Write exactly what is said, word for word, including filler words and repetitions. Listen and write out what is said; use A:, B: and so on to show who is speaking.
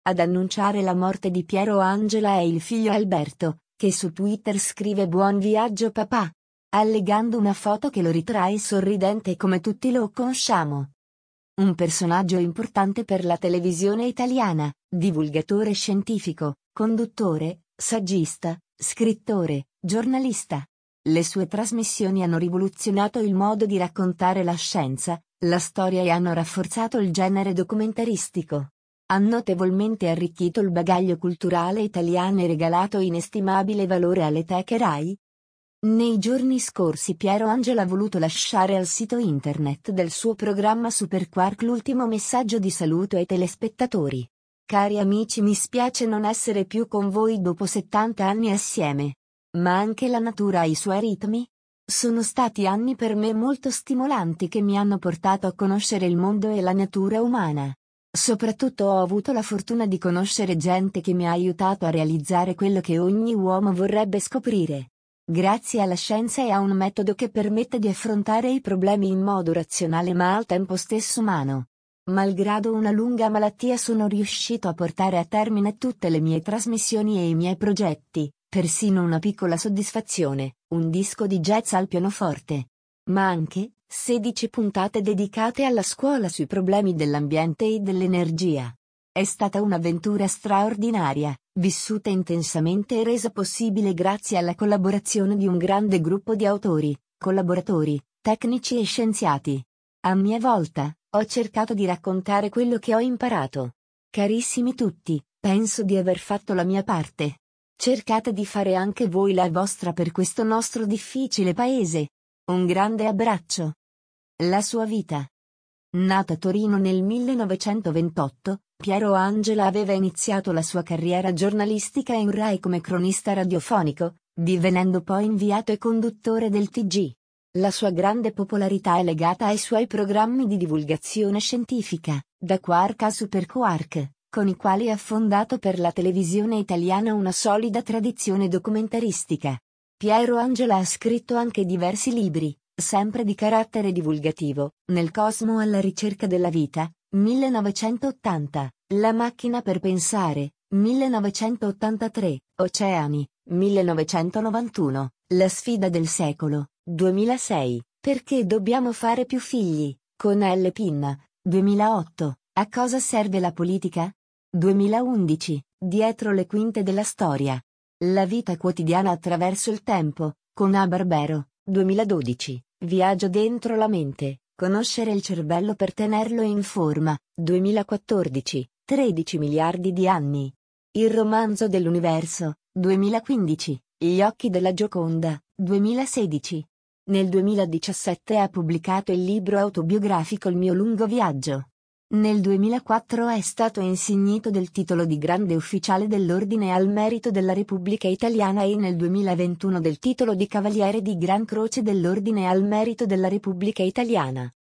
A: Ad annunciare la morte di Piero Angela è il figlio Alberto, che su Twitter scrive "Buon viaggio papà", allegando una foto che lo ritrae sorridente come tutti lo conosciamo. Un personaggio importante per la televisione italiana, divulgatore scientifico, conduttore, saggista, scrittore, giornalista. Le sue trasmissioni hanno rivoluzionato il modo di raccontare la scienza, la storia e hanno rafforzato il genere documentaristico. Ha notevolmente arricchito il bagaglio culturale italiano e regalato inestimabile valore alle teche Rai. Nei giorni scorsi Piero Angela ha voluto lasciare al sito internet del suo programma Super Quark l'ultimo messaggio di saluto ai telespettatori. Cari amici, mi spiace non essere più con voi dopo settanta anni assieme. Ma anche la natura ha i suoi ritmi. Sono stati anni per me molto stimolanti che mi hanno portato a conoscere il mondo e la natura umana. Soprattutto ho avuto la fortuna di conoscere gente che mi ha aiutato a realizzare quello che ogni uomo vorrebbe scoprire. Grazie alla scienza e a un metodo che permette di affrontare i problemi in modo razionale ma al tempo stesso umano. Malgrado una lunga malattia sono riuscito a portare a termine tutte le mie trasmissioni e i miei progetti, persino una piccola soddisfazione, un disco di jazz al pianoforte. Ma anche sedici puntate dedicate alla scuola sui problemi dell'ambiente e dell'energia. È stata un'avventura straordinaria, vissuta intensamente e resa possibile grazie alla collaborazione di un grande gruppo di autori, collaboratori, tecnici e scienziati. A mia volta, ho cercato di raccontare quello che ho imparato. Carissimi tutti, penso di aver fatto la mia parte. Cercate di fare anche voi la vostra per questo nostro difficile paese. Un grande abbraccio. La sua vita. Nato a Torino nel millenovecentoventotto, Piero Angela aveva iniziato la sua carriera giornalistica in Rai come cronista radiofonico, divenendo poi inviato e conduttore del T G. La sua grande popolarità è legata ai suoi programmi di divulgazione scientifica, da Quark a Super Quark, con i quali ha fondato per la televisione italiana una solida tradizione documentaristica. Piero Angela ha scritto anche diversi libri, sempre di carattere divulgativo: Nel cosmo alla ricerca della vita, millenovecentottanta, La macchina per pensare, millenovecentottantatré, Oceani, millenovecentonovantuno, La sfida del secolo, duemilasei, Perché dobbiamo fare più figli, con Elle Pinna, duemilaotto, A cosa serve la politica? duemilaundici, Dietro le quinte della storia. La vita quotidiana attraverso il tempo, con A Barbero, duemiladodici, Viaggio dentro la mente, conoscere il cervello per tenerlo in forma, duemilaquattordici, tredici miliardi di anni. Il romanzo dell'universo, duemilaquindici, Gli occhi della Gioconda, duemilasedici. Nel duemiladiciassette ha pubblicato il libro autobiografico Il mio lungo viaggio. Nel duemilaquattro è stato insignito del titolo di Grande Ufficiale dell'Ordine al Merito della Repubblica Italiana e nel duemilaventuno del titolo di Cavaliere di Gran Croce dell'Ordine al Merito della Repubblica Italiana.